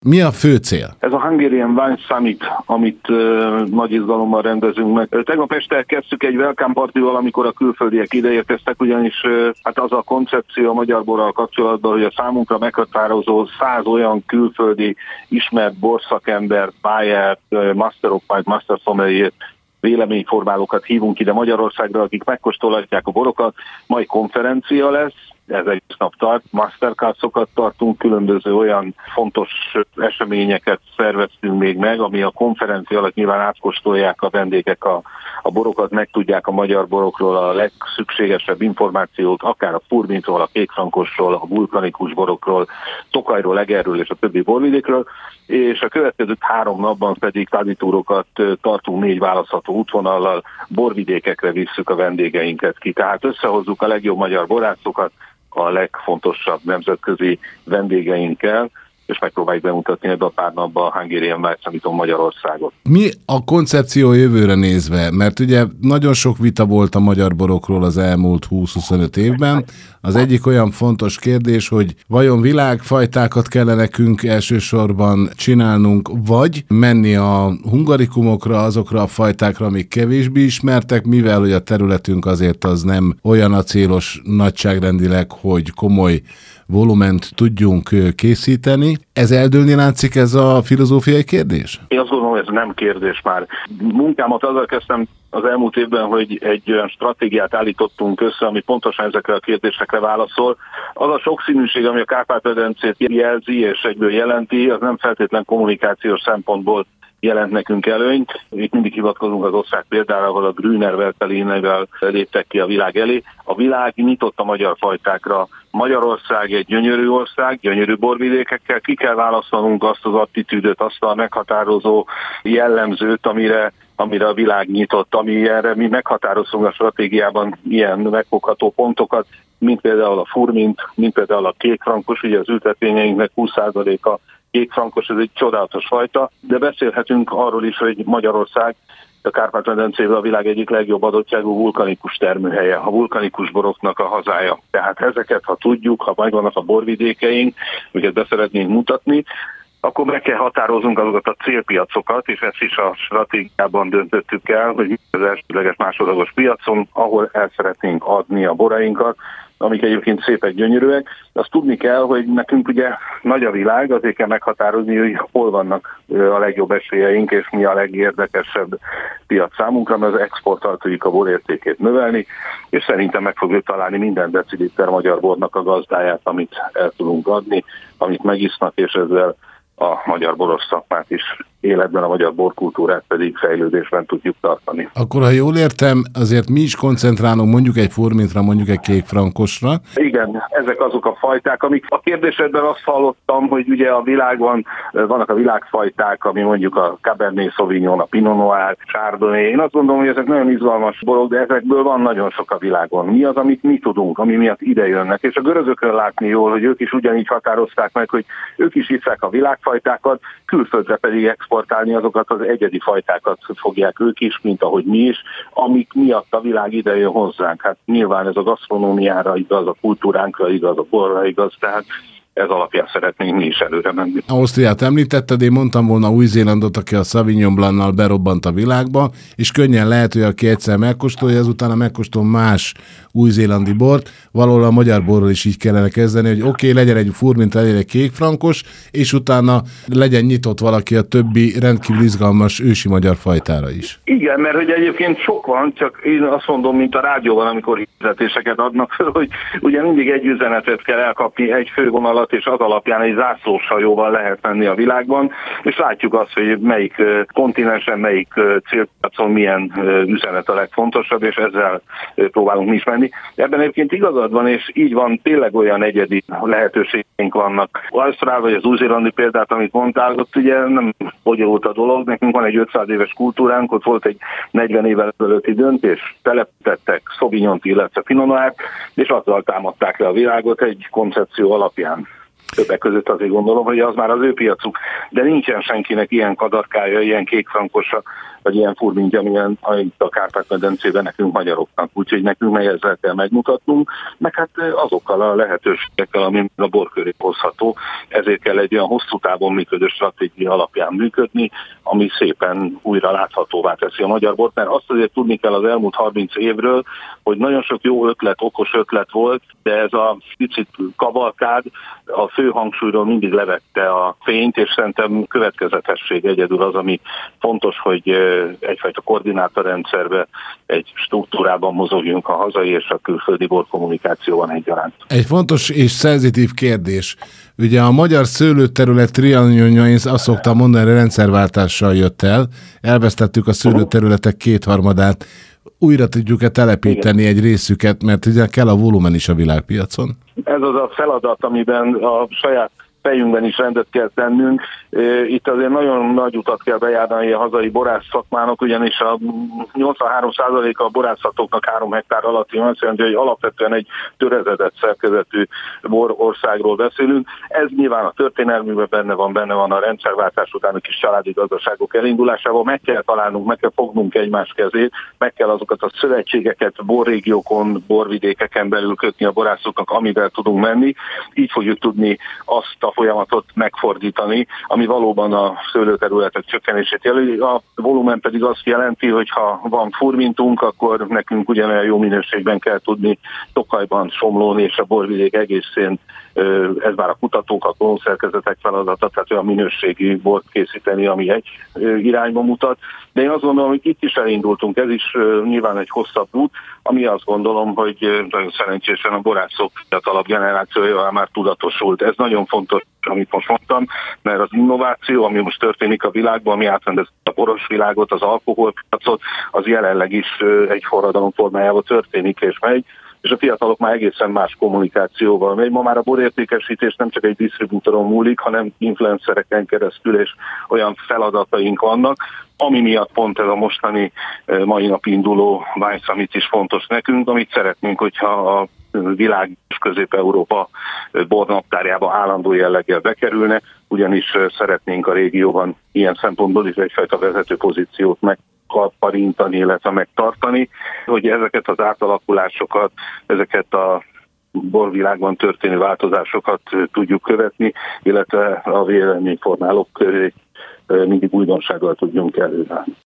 Mi a fő cél? Ez a Hungarian Wine Summit, amit nagy izgalommal rendezünk meg. Tegnap este kezdtük egy welcome partival, amikor a külföldiek ideérkeztek, ugyanis hát az a koncepció a magyar borral kapcsolatban, hogy a számunkra meghatározó 100 olyan külföldi ismert borszakember, báját, master of wine, master sommelier véleményformálókat hívunk ide Magyarországra, akik megkóstolhatják a borokat. Mai konferencia lesz, ez egész nap tart, masterclassokat tartunk, különböző olyan fontos eseményeket szerveztünk még meg, ami a konferencia alatt nyilván átkóstolják a vendégek a borokat, megtudják a magyar borokról a legszükségesebb információt, akár a furmintról, a kékfrankosról, a vulkanikus borokról, Tokajról, Egerről és a többi borvidékről, és a következő 3 napban pedig tanítúrokat tartunk 4 választható útvonallal, borvidékekre visszük a vendégeinket ki. Tehát összehozzuk a legjobb magyar borászokat a legfontosabb nemzetközi vendégeinkkel, és megpróbáljuk bemutatni ebbe a pár napban a Hungarian Wine Summiton Magyarországot. Mi a koncepció jövőre nézve? Mert ugye nagyon sok vita volt a magyar borokról az elmúlt 20-25 évben. Az egyik olyan fontos kérdés, hogy vajon világfajtákat kellene nekünk elsősorban csinálnunk, vagy menni a hungarikumokra, azokra a fajtákra, amik kevésbé ismertek, mivel hogy a területünk azért az nem olyan acélos nagyságrendileg, hogy komoly volument tudjunk készíteni. Ez eldőlni látszik, ez a filozófiai kérdés? Én azt gondolom, ez nem kérdés már. Munkámat azzal kezdtem az elmúlt évben, hogy egy olyan stratégiát állítottunk össze, ami pontosan ezekre a kérdésekre válaszol. Az a sokszínűség, ami a Kárpát-medencét jelzi és egyből jelenti, az nem feltétlen kommunikációs szempontból jelent nekünk előnyt. Itt mindig hivatkozunk az osztrák példára, ahol a Grüner Veltelinével léptek ki a világ elé. A világ nyitott a magyar fajtákra. Magyarország egy gyönyörű ország, gyönyörű borvidékekkel, ki kell választanunk azt az attitűdöt, azt a meghatározó jellemzőt, amire a világ nyitott, amire mi meghatározunk a stratégiában ilyen megfogható pontokat, mint például a furmint, mint például a kékfrankos, ugye az ültetvényeinknek 20%-a kékfrankos, ez egy csodálatos fajta, de beszélhetünk arról is, hogy Magyarország a Kárpát-medencében a világ egyik legjobb adottságú vulkanikus termőhelye, a vulkanikus boroknak a hazája. Tehát ezeket, ha tudjuk, ha megvannak a borvidékeink, amiket be szeretnénk mutatni, akkor meg kell határoznunk azokat a célpiacokat, és ezt is a stratégiában döntöttük el, hogy az elsődleges másodlagos piacon, ahol el szeretnénk adni a borainkat, amik egyébként szépek, gyönyörűek. Azt tudni kell, hogy nekünk ugye nagy a világ, azért kell meghatározni, hogy hol vannak a legjobb esélyeink, és mi a legérdekesebb piac számunkra, mert az exporttal tudjuk a borértékét növelni, és szerintem meg fogjuk találni minden deciliter magyar bornak a gazdáját, amit el tudunk adni, amit megisznak, és ezzel a magyar boros szakmát is életben, a magyar borkultúrát pedig fejlődésben tudjuk tartani. Akkor, ha jól értem, azért mi is koncentrálunk mondjuk egy furmintra, mondjuk egy kékfrankosra. Igen, ezek azok a fajták, amik a kérdésedben azt hallottam, hogy ugye a világban vannak a világfajták, ami mondjuk a Cabernet Sauvignon, a Pinot Noir, Chardonnay. Én azt gondolom, hogy ezek nagyon izgalmas borok, de ezekből van nagyon sok a világon. Mi az, amit mi tudunk, ami miatt ide jönnek? És a görögökön látni jól, hogy ők is ugyanígy határozták meg, hogy ők is hiszák a világfajtákat, külföldre pedig exportálni azokat az egyedi fajtákat fogják ők is, mint ahogy mi is, amik miatt a világ ide jön hozzánk. Hát nyilván ez a gasztronómiára igaz, a kultúránkra igaz, a borra igaz, tehát ez alapján szeretnénk mi is előre menni. Ausztriát említetted, én mondtam volna Új-Zélandot, aki a Sauvignon Blanc-nal berobbant a világba, és könnyen lehet, hogy aki egyszer megkóstolja, azután megkóstol más új-zélandi bort, valahol a magyar borról is így kellene kezdeni, hogy oké, legyen egy furmint, legyen egy kékfrankos, és utána legyen nyitott valaki a többi rendkívül izgalmas ősi magyar fajtára is. Igen, mert hogy egyébként sok van, csak én azt mondom, mint a rádióban, amikor hirdetéseket adnak föl, hogy ugye mindig egy üzenetet kell elkapni, egy fővonalat, és az alapján egy zászlóshajóval lehet menni a világban, és látjuk azt, hogy melyik kontinensen, melyik célpiacon milyen üzenet a legfontosabb, és ezzel próbálunk mi is menni. Ebben egyébként igazad van, és így van, tényleg olyan egyedi lehetőségeink vannak. Ausztrál vagy az új-zélandi példát, amit mondtál, ott ugye nem bonyolult a dolog, nekünk van egy 500 éves kultúránk, ott volt egy 40 évvel ezelőtti döntés, telepítettek Sauvignont, illetve Pinot Noirt, és azzal támadták le a világot egy koncepció alapján. Többek között azért gondolom, hogy az már az ő piacuk, de nincsen senkinek ilyen kadarkája, ilyen kékfrankosa, vagy ilyen furmint, amilyen itt a Kárpát-medencében nekünk magyaroknak. Úgyhogy nekünk meg ezzel kell megmutatnunk, meg hát azokkal a lehetőségekkel, ami a bor köré hozható. Ezért kell egy olyan hosszú távon működő stratégia alapján működni, ami szépen újra láthatóvá teszi a magyar bort, mert azt azért tudni kell az elmúlt 30 évről, hogy nagyon sok jó ötlet, okos ötlet volt, de ez a picit kavalkád a fő hangsúlyról mindig levette a fényt, és szerintem következetesség egyedül az, ami fontos, hogy egyfajta koordinátorrendszerbe, egy struktúrában mozogjunk a hazai és a külföldi borkommunikációban egyaránt. Egy fontos és szenzitív kérdés. Ugye a magyar szőlőterület trianonja, én azt szoktam mondani, hogy rendszerváltással jött el, elvesztettük a szőlőterületek 2/3-át, újra tudjuk-e telepíteni egy részüket, mert ugye kell a volumen is a világpiacon? Ez az a feladat, amiben a saját fejünkben is rendet kell tennünk. Itt azért nagyon nagy utat kell bejárni a hazai borász szakmának, ugyanis a 83%-a a borászatoknak 3 hektár alatti, azt jelenti, hogy alapvetően egy töredezett szerkezetű borországról beszélünk. Ez nyilván a történelmünkben benne van a rendszerváltás után a kis családi gazdaságok elindulásával. Meg kell találnunk, meg kell fognunk egymás kezét, meg kell azokat a szövetségeket borrégiókon, borvidékeken belül kötni a borászoknak, amivel tudunk menni. Így fogjuk tudni azt a folyamatot megfordítani, ami valóban a szőlőterületek csökkenését jelenti. A volumen pedig azt jelenti, hogy ha van furmintunk, akkor nekünk ugyanolyan jó minőségben kell tudni Tokajban, Somlón és a borvidék egészén, ez már a kutatók, a klónszerkezetek feladata, tehát olyan minőségi bort készíteni, ami egy irányba mutat. De én azt gondolom, hogy itt is elindultunk, ez is nyilván egy hosszabb út, ami azt gondolom, hogy nagyon szerencsésen a borászok fiatalabb generációja már tudatosult. Ez nagyon fontos, amit most mondtam, mert az innováció, ami most történik a világban, ami átrendezi a boros világot, az alkoholpiacot, az jelenleg is egy forradalom formájában történik és megy, és a fiatalok már egészen más kommunikációval megy. Ma már a borértékesítés nem csak egy disztribútoron múlik, hanem influencereken keresztül, és olyan feladataink vannak, ami miatt pont ez a mostani mai nap induló Wine Summit is fontos nekünk, amit szeretnénk, hogyha a világ és Közép-Európa bornaptárjába állandó jelleggel bekerülne, ugyanis szeretnénk a régióban ilyen szempontból is egyfajta vezető pozíciót megkaparintani, illetve megtartani, hogy ezeket az átalakulásokat, ezeket a borvilágban történő változásokat tudjuk követni, illetve a véleményformálók köré mindig újdonsággal tudjunk előállni.